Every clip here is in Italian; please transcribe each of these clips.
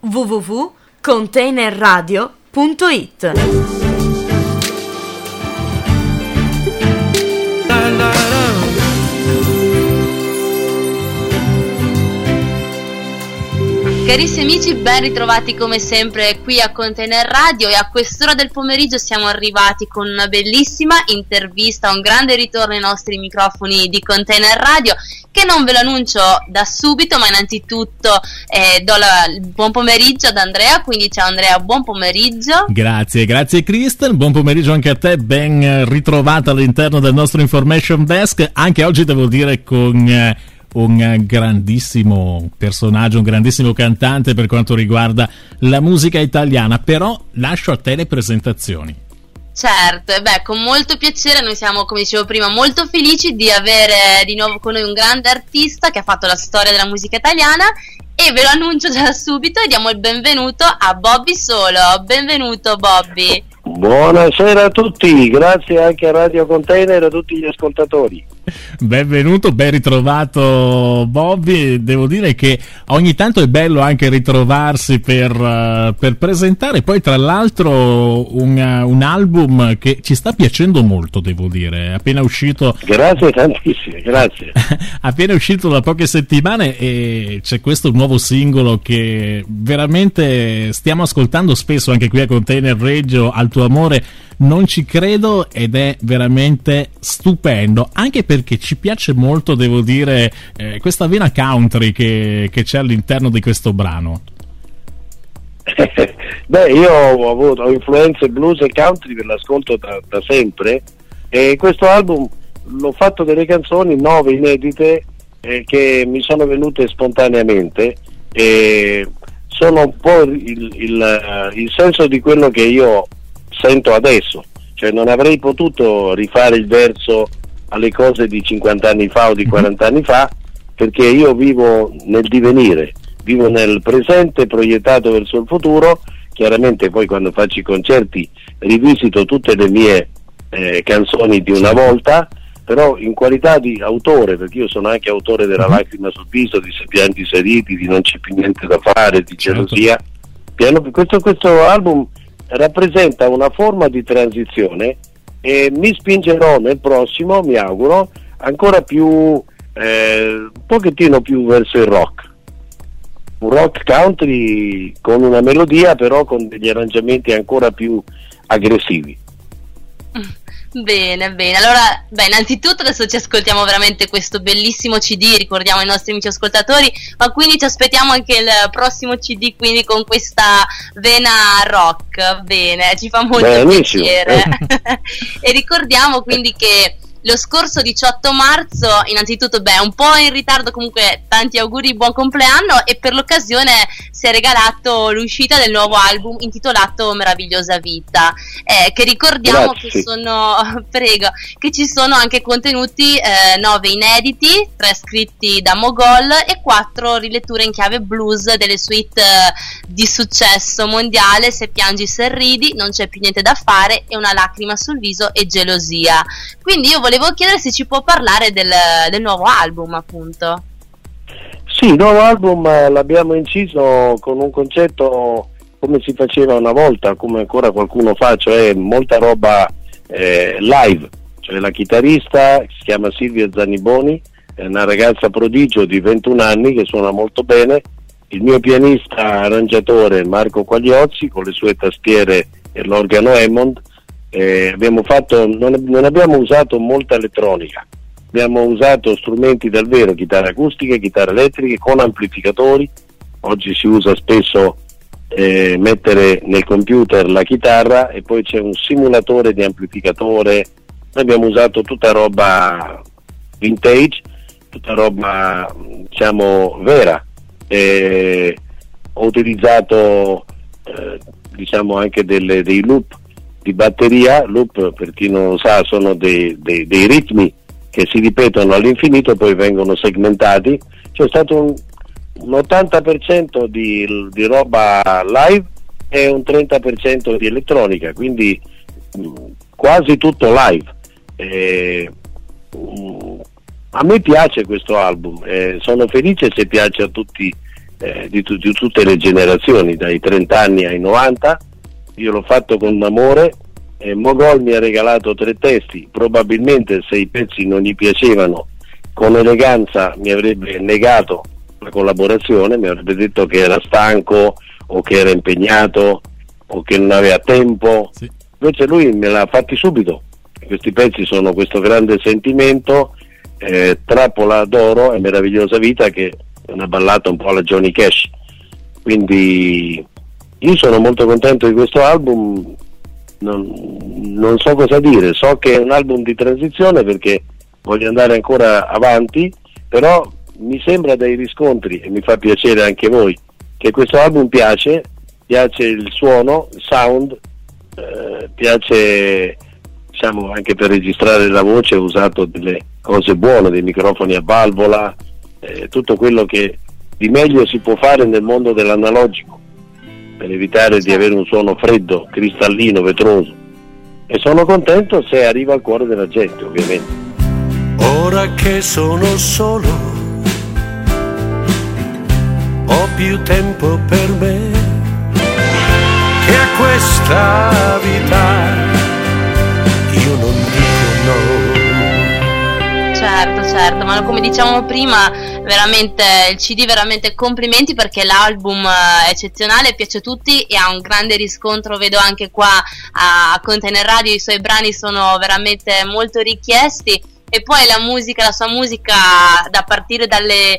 www.containerradio.it. Carissimi amici, ben ritrovati come sempre qui a Container Radio, e a quest'ora del pomeriggio siamo arrivati con una bellissima intervista, un grande ritorno ai nostri microfoni di Container Radio, che non ve lo annuncio da subito, ma innanzitutto do il buon pomeriggio ad Andrea. Quindi ciao Andrea, buon pomeriggio. Grazie Kristen, buon pomeriggio anche a te, ben ritrovata all'interno del nostro Information Desk, anche oggi devo dire con un grandissimo personaggio, un grandissimo cantante per quanto riguarda la musica italiana, però lascio a te le presentazioni. Certo, e con molto piacere. Noi siamo, come dicevo prima, molto felici di avere di nuovo con noi un grande artista che ha fatto la storia della musica italiana, e ve lo annuncio già subito e diamo il benvenuto a Bobby Solo. Benvenuto Bobby. Buonasera a tutti, grazie anche a Radio Container e a tutti gli ascoltatori. Benvenuto, ben ritrovato Bobby. Devo dire che ogni tanto è bello anche ritrovarsi per presentare poi tra l'altro un album che ci sta piacendo molto, devo dire, è appena uscito. Grazie tantissimo, grazie. Appena uscito da poche settimane, e c'è questo nuovo singolo che veramente stiamo ascoltando spesso anche qui a Container Radio, Al tuo amore non ci credo, ed è veramente stupendo, anche perché ci piace molto, devo dire, questa vena country che c'è all'interno di questo brano. Io ho influenze blues e country per l'ascolto da sempre, e questo album l'ho fatto delle canzoni 9 inedite che mi sono venute spontaneamente, e sono un po' il senso di quello che io sento adesso, cioè non avrei potuto rifare il verso alle cose di 50 anni fa o di 40 anni fa, perché io vivo nel divenire, vivo nel presente proiettato verso il futuro. Chiaramente poi quando faccio i concerti rivisito tutte le mie canzoni di una volta, però in qualità di autore, perché io sono anche autore della Lacrima sul viso, di Se piangi seriti, di Non c'è più niente da fare, di Gelosia. Questo album rappresenta una forma di transizione, e mi spingerò nel prossimo, mi auguro, ancora più un pochettino più verso il rock, un rock country con una melodia, però con degli arrangiamenti ancora più aggressivi. Bene, allora innanzitutto adesso ci ascoltiamo veramente questo bellissimo CD, ricordiamo ai nostri amici ascoltatori, ma quindi ci aspettiamo anche il prossimo CD, quindi con questa vena rock. Bene, ci fa molto piacere. E ricordiamo quindi che lo scorso 18 marzo, innanzitutto un po' in ritardo, comunque tanti auguri, buon compleanno, e per l'occasione si è regalato l'uscita del nuovo album intitolato Meravigliosa Vita, che ricordiamo che che ci sono anche contenuti 9 inediti, 3 scritti da Mogol e 4 riletture in chiave blues delle suite di successo mondiale, Se piangi se ridi, Non c'è più niente da fare e Una lacrima sul viso e Gelosia. Quindi io volevo chiedere se ci può parlare del nuovo album, appunto. Sì, il nuovo album l'abbiamo inciso con un concetto come si faceva una volta, come ancora qualcuno fa, cioè molta roba live. Cioè la chitarrista, che si chiama Silvia Zanniboni, è una ragazza prodigio di 21 anni che suona molto bene, il mio pianista arrangiatore Marco Quagliozzi con le sue tastiere e l'organo Hammond. Non abbiamo usato molta elettronica, abbiamo usato strumenti dal vero, chitarre acustiche, chitarre elettriche con amplificatori. Oggi si usa spesso mettere nel computer la chitarra e poi c'è un simulatore di amplificatore. Noi abbiamo usato tutta roba vintage, tutta roba diciamo vera. Ho utilizzato anche dei loop di batteria. Loop, per chi non lo sa, sono dei ritmi che si ripetono all'infinito e poi vengono segmentati. C'è stato un 80% di roba live e un 30% di elettronica, quindi quasi tutto live. A me piace questo album, sono felice se piace a tutti di tutte le generazioni, dai 30 anni ai 90. Io l'ho fatto con amore. Mogol mi ha regalato 3 testi, probabilmente se i pezzi non gli piacevano, con eleganza mi avrebbe negato la collaborazione, mi avrebbe detto che era stanco o che era impegnato o che non aveva tempo. Sì. Invece lui me l'ha fatti subito. Questi pezzi sono questo grande sentimento, Trappola d'oro e Meravigliosa vita, che è una ballata un po' alla Johnny Cash. Quindi io sono molto contento di questo album. Non so cosa dire, so che è un album di transizione perché voglio andare ancora avanti, però mi sembra dai riscontri, e mi fa piacere anche voi, che questo album piace il suono, il sound, piace, diciamo, anche per registrare la voce ho usato delle cose buone, dei microfoni a valvola, tutto quello che di meglio si può fare nel mondo dell'analogico, per evitare di avere un suono freddo, cristallino, vetroso, e sono contento se arriva al cuore della gente, ovviamente. Ora che sono solo, ho più tempo per me, che a questa vita io non dico no. Certo, ma come diciamo prima, veramente il CD, veramente complimenti, perché l'album è eccezionale, piace a tutti e ha un grande riscontro, vedo anche qua a Container Radio, i suoi brani sono veramente molto richiesti. E poi la sua musica, da partire dalle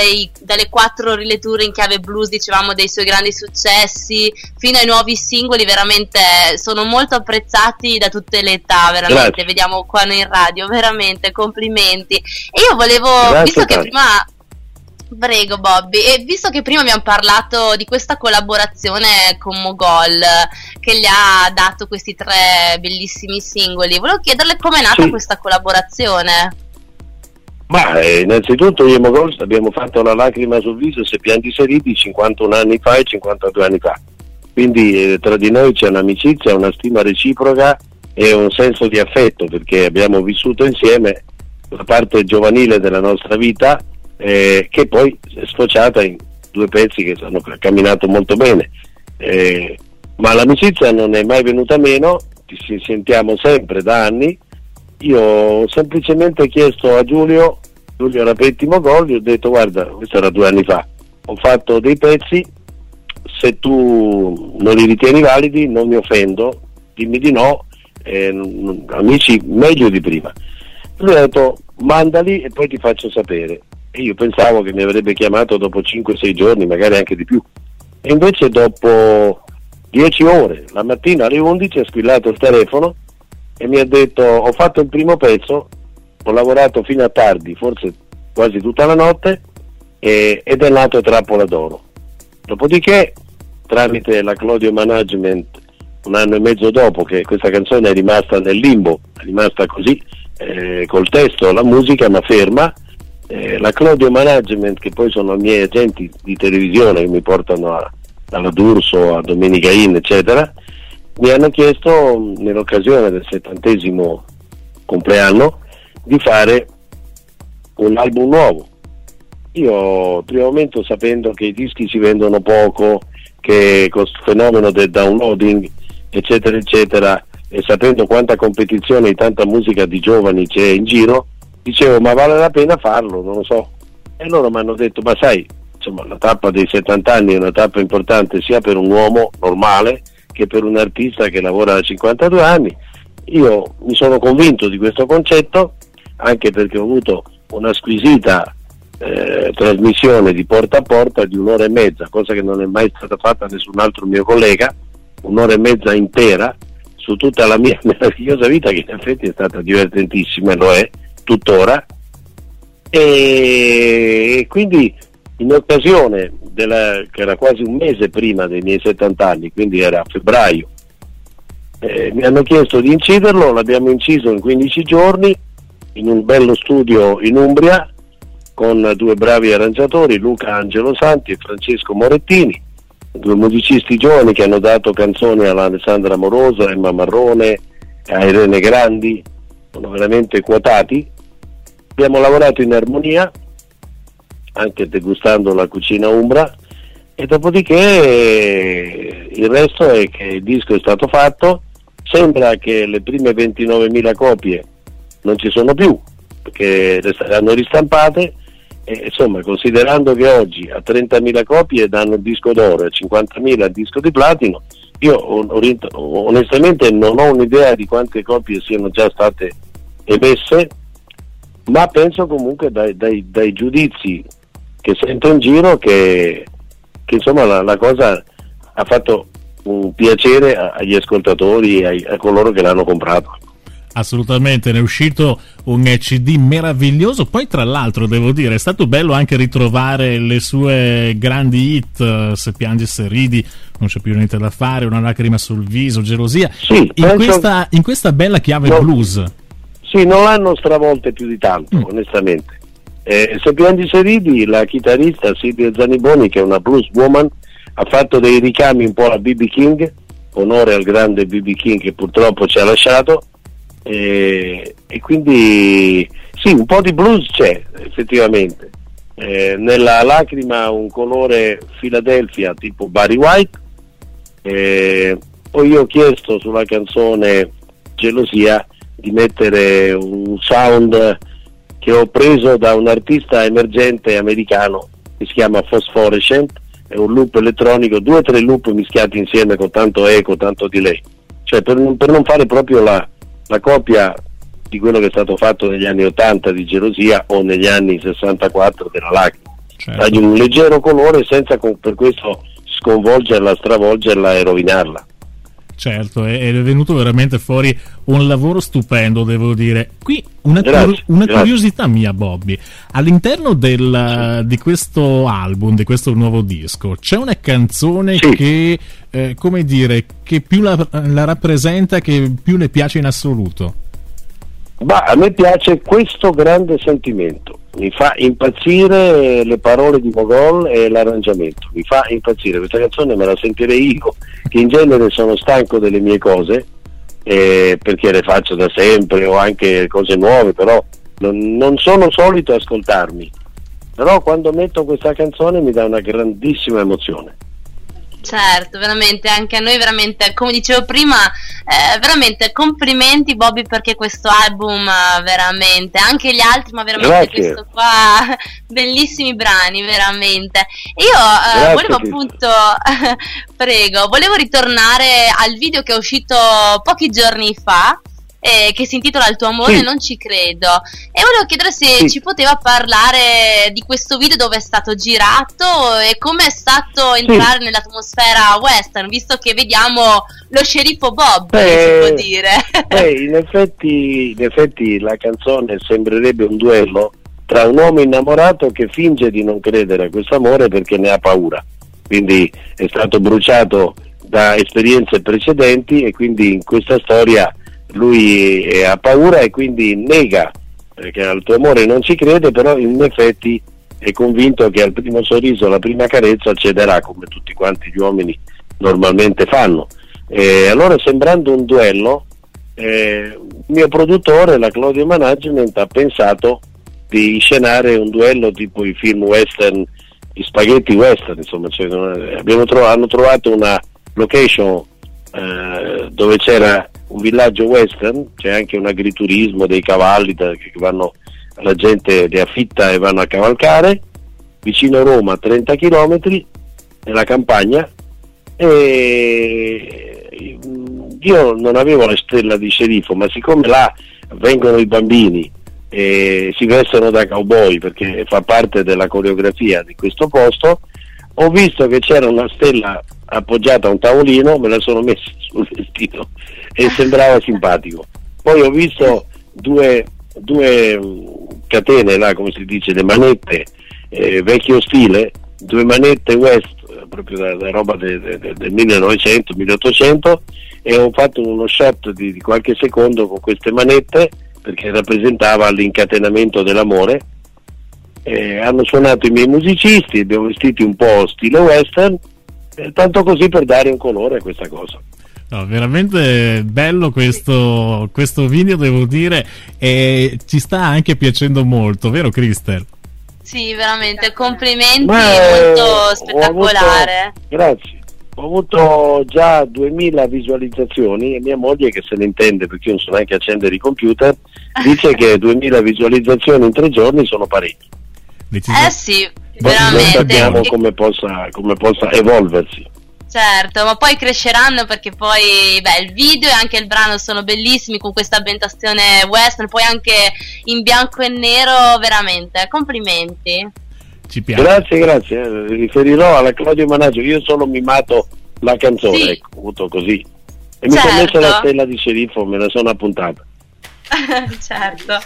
4 riletture in chiave blues, dicevamo, dei suoi grandi successi, fino ai nuovi singoli, veramente sono molto apprezzati da tutte le età, veramente. Grazie. Vediamo qua in radio, veramente complimenti. E io volevo, grazie, visto che prima... Prego Bobby, e visto che prima abbiamo parlato di questa collaborazione con Mogol che gli ha dato questi 3 bellissimi singoli, volevo chiederle com'è nata questa collaborazione. Ma innanzitutto io e Mogol abbiamo fatto La lacrima sul viso se pianti seriti 51 anni fa e 52 anni fa, quindi tra di noi c'è un'amicizia, una stima reciproca e un senso di affetto, perché abbiamo vissuto insieme la parte giovanile della nostra vita, che poi è sfociata in 2 pezzi che hanno camminato molto bene, ma l'amicizia non è mai venuta meno, ci sentiamo sempre da anni. Io ho semplicemente chiesto a Giulio Rapetti Mogol, gli ho detto: guarda, questo era 2 anni fa, ho fatto dei pezzi, se tu non li ritieni validi non mi offendo, dimmi di no, amici meglio di prima. Lui ha detto: mandali e poi ti faccio sapere. E io pensavo che mi avrebbe chiamato dopo 5-6 giorni, magari anche di più, e invece dopo 10 ore, la mattina alle 11 ha squillato il telefono e mi ha detto: ho fatto il primo pezzo, ho lavorato fino a tardi, forse quasi tutta la notte, ed è nato Trappola d'oro. Dopodiché, tramite la Claudio Management, 1 anno e mezzo dopo che questa canzone è rimasta nel limbo, è rimasta così, col testo, la musica, ma ferma, la Claudio Management, che poi sono i miei agenti di televisione che mi portano dalla D'Urso a Domenica In, eccetera, mi hanno chiesto nell'occasione del 70° compleanno di fare un album nuovo. Io al primo momento, sapendo che i dischi si vendono poco, che con questo fenomeno del downloading eccetera eccetera, e sapendo quanta competizione e tanta musica di giovani c'è in giro, dicevo: ma vale la pena farlo? Non lo so. E loro mi hanno detto: ma sai, insomma, la tappa dei 70 anni è una tappa importante sia per un uomo normale che per un artista che lavora da 52 anni. Io mi sono convinto di questo concetto, anche perché ho avuto una squisita trasmissione di porta a porta di 1 ora e mezza, cosa che non è mai stata fatta da nessun altro mio collega, 1 ora e mezza intera su tutta la mia meravigliosa vita, che in effetti è stata divertentissima e lo è tuttora. E quindi, in occasione che era quasi un mese prima dei miei 70 anni, quindi era a febbraio, mi hanno chiesto di inciderlo, l'abbiamo inciso in 15 giorni in un bello studio in Umbria con 2 bravi arrangiatori, Luca Angelo Santi e Francesco Morettini, 2 musicisti giovani che hanno dato canzoni alla Alessandra Amoroso, a Emma Marrone, a Irene Grandi, sono veramente quotati. Abbiamo lavorato in armonia, anche degustando la cucina umbra, e dopodiché il resto è che il disco è stato fatto. Sembra che le prime 29.000 copie non ci sono più, perché saranno ristampate, e insomma, considerando che oggi a 30.000 copie danno il disco d'oro e a 50.000 il disco di platino, io onestamente non ho un'idea di quante copie siano già state emesse, ma penso comunque dai giudizi che sento in giro che insomma la cosa ha fatto un piacere agli ascoltatori e a coloro che l'hanno comprato. Assolutamente, ne è uscito un CD meraviglioso. Poi tra l'altro devo dire è stato bello anche ritrovare le sue grandi hit, Se piangi se ridi, Non c'è più niente da fare, Una lacrima sul viso, Gelosia, sì, in questa bella chiave blues. Sì, non l'hanno stravolte più di tanto, onestamente. Se piangi se ridi, la chitarrista Silvia Zaniboni, che è una blues woman, ha fatto dei ricami un po' a B.B. King, onore al grande B.B. King che purtroppo ci ha lasciato, e quindi sì, un po' di blues c'è effettivamente. Nella lacrima un colore Philadelphia tipo Barry White, poi io ho chiesto sulla canzone Gelosia di mettere un sound che ho preso da un artista emergente americano che si chiama Phosphorescent. È un loop elettronico, 2 o 3 loop mischiati insieme con tanto eco, tanto delay, cioè per non fare proprio la copia di quello che è stato fatto negli anni 80 di Gelosia o negli anni 64 della Lacrima. Certo. Dargli un leggero colore senza per questo sconvolgerla, stravolgerla e rovinarla. Certo, è venuto veramente fuori un lavoro stupendo, devo dire. Qui una curiosità mia, Bobby, all'interno di questo album, di questo nuovo disco, c'è una canzone che, come dire, che più la rappresenta, che più le piace in assoluto? Bah, a me piace questo grande sentimento, mi fa impazzire le parole di Mogol e l'arrangiamento, mi fa impazzire. Questa canzone me la sentirei io, che in genere sono stanco delle mie cose, perché le faccio da sempre o anche cose nuove, però non sono solito ascoltarmi, però quando metto questa canzone mi dà una grandissima emozione. Certo, veramente, anche a noi veramente, come dicevo prima, veramente complimenti Bobby, perché questo album veramente, anche gli altri, ma veramente Grazie. questo qua, bellissimi brani, veramente. E io volevo appunto, prego, volevo ritornare al video che è uscito pochi giorni fa, che si intitola Il tuo amore, sì. Non ci credo, e volevo chiedere se ci poteva parlare di questo video, dove è stato girato e come è stato entrare nell'atmosfera western, visto che vediamo lo sceriffo Bob, si può dire. In effetti la canzone sembrerebbe un duello tra un uomo innamorato che finge di non credere a questo amore perché ne ha paura, quindi è stato bruciato da esperienze precedenti e quindi in questa storia lui ha paura e quindi nega che al tuo amore non ci crede, però in effetti è convinto che al primo sorriso, alla prima carezza cederà, come tutti quanti gli uomini normalmente fanno. Allora, sembrando un duello, il mio produttore, la Claudio Management, ha pensato di scenare un duello tipo i film western, gli spaghetti western, insomma, hanno trovato una location dove c'era un villaggio western, c'è anche un agriturismo, dei cavalli che vanno, la gente li affitta e vanno a cavalcare vicino a Roma, 30 km nella campagna, e io non avevo la stella di sceriffo, ma siccome là vengono i bambini e si vestono da cowboy perché fa parte della coreografia di questo posto, ho visto che c'era una stella appoggiata a un tavolino, me la sono messa sul vestito e sembrava simpatico. Poi ho visto due catene là, come si dice, le manette vecchio stile, 2 manette West, proprio da roba del 1900-1800, e ho fatto uno shot di qualche secondo con queste manette perché rappresentava l'incatenamento dell'amore. Hanno suonato i miei musicisti, abbiamo vestiti un po' stile western, tanto così per dare un colore a questa cosa. No, veramente bello questo video, devo dire, e ci sta anche piacendo molto, vero Christel? Sì, veramente, complimenti, molto spettacolare. Grazie. Ho avuto già 2000 visualizzazioni e mia moglie, che se ne intende perché io non so neanche accendere i computer, dice che 2000 visualizzazioni in 3 giorni sono parecchi. Sì, poi veramente. Non sappiamo come possa evolversi. Certo, ma poi cresceranno perché poi il video e anche il brano sono bellissimi con questa ambientazione western, poi anche in bianco e nero, veramente, complimenti. Ci piace. Grazie, riferirò alla Claudio Managgio, io sono mimato la canzone, sì. Ecco, avuto così. E mi sono messo la stella di sceriffo, me la sono appuntata. Certo.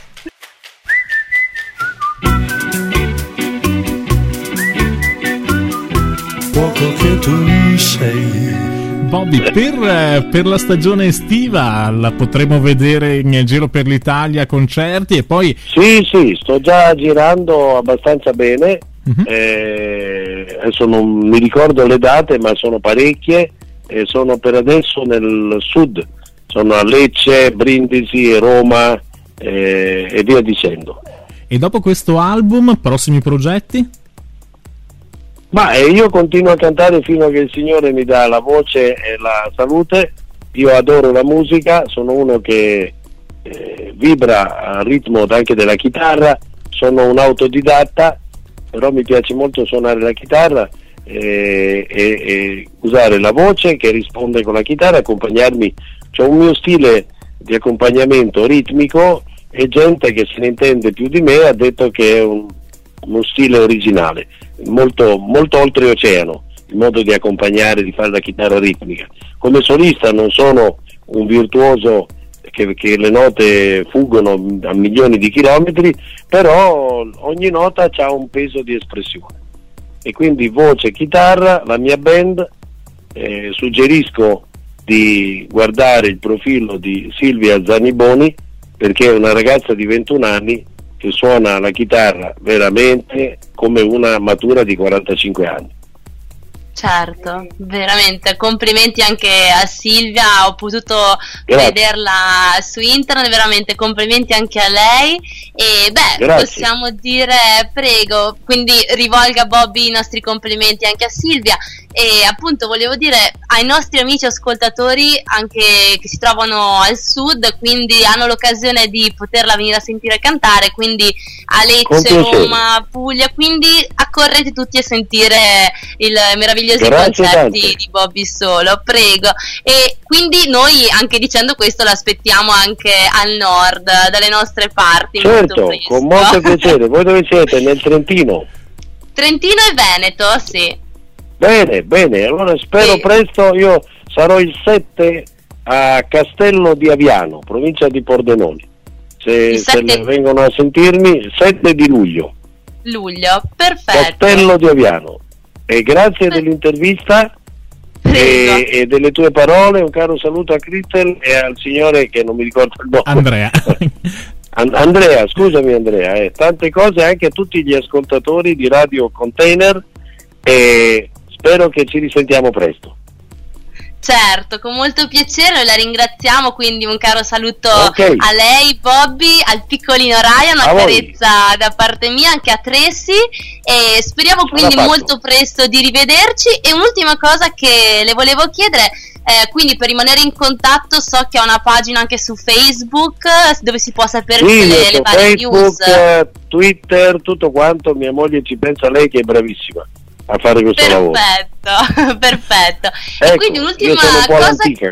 Che tu sei. Bobby, per la stagione estiva la potremo vedere in giro per l'Italia, concerti e poi... Sì, sto già girando abbastanza bene, adesso non mi ricordo le date ma sono parecchie, sono per adesso nel sud, sono a Lecce, Brindisi, Roma e via dicendo. E dopo questo album, prossimi progetti? Ma io continuo a cantare fino a che il Signore mi dà la voce e la salute. Io adoro la musica, sono uno che vibra al ritmo anche della chitarra, sono un autodidatta, però mi piace molto suonare la chitarra e usare la voce che risponde con la chitarra, accompagnarmi. C'ho un mio stile di accompagnamento ritmico e gente che se ne intende più di me ha detto che è uno stile originale, molto, molto oltreoceano il modo di accompagnare, di fare la chitarra ritmica. Come solista non sono un virtuoso che le note fuggono a milioni di chilometri, però ogni nota ha un peso di espressione e quindi voce, chitarra, la mia band. Suggerisco di guardare il profilo di Silvia Zaniboni, perché è una ragazza di 21 anni che suona la chitarra veramente come una matura di 45 anni. Certo, veramente, complimenti anche a Silvia, ho potuto vederla su internet, veramente complimenti anche a lei e possiamo dire prego, quindi rivolga Bobby i nostri complimenti anche a Silvia e appunto volevo dire ai nostri amici ascoltatori anche che si trovano al sud, quindi hanno l'occasione di poterla venire a sentire cantare, quindi a Lecce, Roma, Puglia, quindi accorrete tutti a sentire il meraviglioso concerti di Bobby Solo, prego. E quindi noi, anche dicendo questo, l'aspettiamo anche al nord, dalle nostre parti. Certo, con molto piacere. Voi dove siete? Nel Trentino? Trentino e Veneto, sì. Bene, allora spero presto. Io sarò il 7 a Castello di Aviano, provincia di Pordenone. Se vengono a sentirmi, il 7 di luglio, perfetto. Castello di Aviano. E grazie dell'intervista e delle tue parole, un caro saluto a Crittel e al signore che non mi ricordo il nome. Andrea. Andrea, scusami Andrea, tante cose anche a tutti gli ascoltatori di Radio Container e spero che ci risentiamo presto. Certo, con molto piacere, la ringraziamo, quindi un caro saluto a lei Bobby, al piccolino Ryan, una carezza da parte mia anche a Tracy e speriamo quindi molto presto di rivederci. E un'ultima cosa che le volevo chiedere, quindi per rimanere in contatto so che ha una pagina anche su Facebook dove si può sapere le varie Facebook, news, Twitter, tutto quanto, mia moglie ci pensa lei che è bravissima a fare questo lavoro. Perfetto. Ecco, e quindi un'ultima io sono un po' cosa l'antica.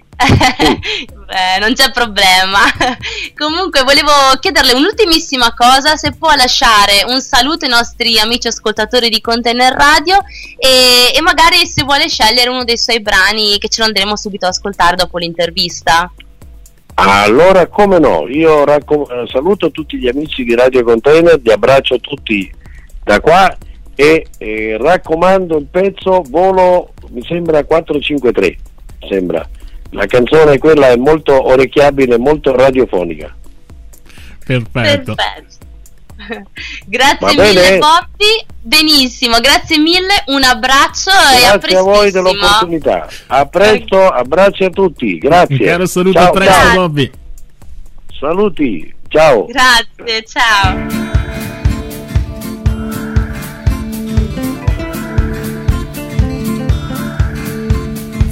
non c'è problema. Comunque volevo chiederle un'ultimissima cosa, se può lasciare un saluto ai nostri amici ascoltatori di Container Radio e magari se vuole scegliere uno dei suoi brani che ce lo andremo subito ad ascoltare dopo l'intervista. Allora, come no, io saluto tutti gli amici di Radio Container, vi abbraccio tutti da qua e raccomando il pezzo Volo, mi sembra 453, sembra. La canzone quella è molto orecchiabile, molto radiofonica. Perfetto. Grazie mille Bobby, benissimo, grazie mille, un abbraccio e a prestissimo. Grazie a voi dell'opportunità, a presto, abbracci a tutti, grazie. Un caro saluto, a presto Bobby. Saluti, ciao. Grazie, ciao.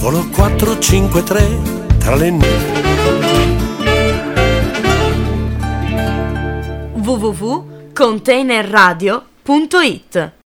Volo 453 tra le www.containerradio.it